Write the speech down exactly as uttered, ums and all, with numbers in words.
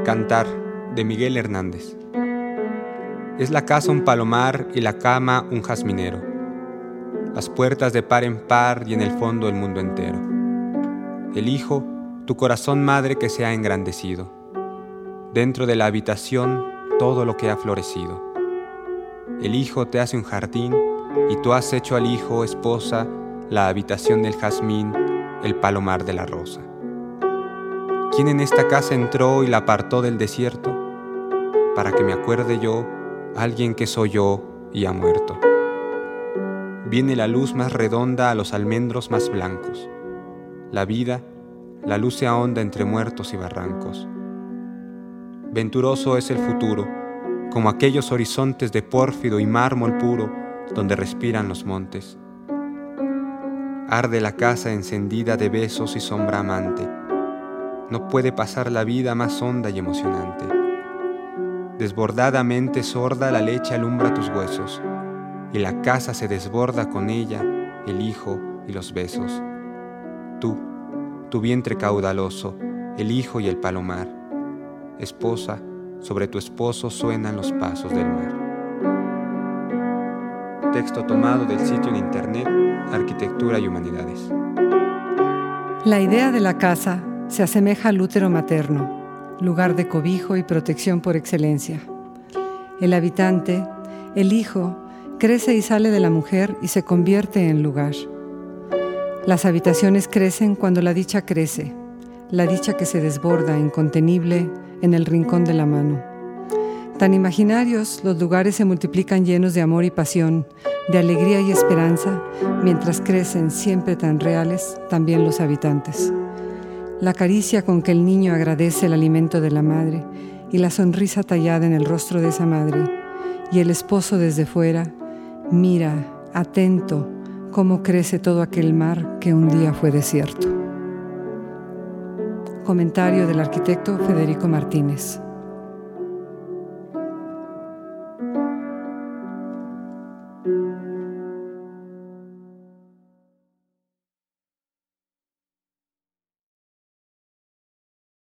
Cantar, de Miguel Hernández. Es la casa un palomar y la cama un jazminero, las puertas de par en par y en el fondo el mundo entero. El hijo, tu corazón madre que se ha engrandecido, dentro de la habitación todo lo que ha florecido. El hijo te hace un jardín y tú has hecho al hijo, esposa, la habitación del jazmín, el palomar de la rosa. ¿Quién en esta casa entró y la apartó del desierto? Para que me acuerde yo, alguien que soy yo y ha muerto. Viene la luz más redonda a los almendros más blancos. La vida, la luz se ahonda entre muertos y barrancos. Venturoso es el futuro, como aquellos horizontes de pórfido y mármol puro donde respiran los montes. Arde la casa encendida de besos y sombra amante. No puede pasar la vida más honda y emocionante. Desbordadamente sorda la leche alumbra tus huesos, y la casa se desborda con ella, el hijo y los besos. Tú, tu vientre caudaloso, el hijo y el palomar. Esposa, sobre tu esposo suenan los pasos del mar. Texto tomado del sitio en internet Arquitectura y Humanidades. La idea de la casa se asemeja al útero materno, lugar de cobijo y protección por excelencia. El habitante, el hijo, crece y sale de la mujer y se convierte en lugar. Las habitaciones crecen cuando la dicha crece, la dicha que se desborda, incontenible, en el rincón de la mano. Tan imaginarios, los lugares se multiplican llenos de amor y pasión, de alegría y esperanza, mientras crecen siempre tan reales también los habitantes. La caricia con que el niño agradece el alimento de la madre y la sonrisa tallada en el rostro de esa madre, y el esposo desde fuera mira, atento, cómo crece todo aquel mar que un día fue desierto. Comentario del arquitecto Federico Martínez.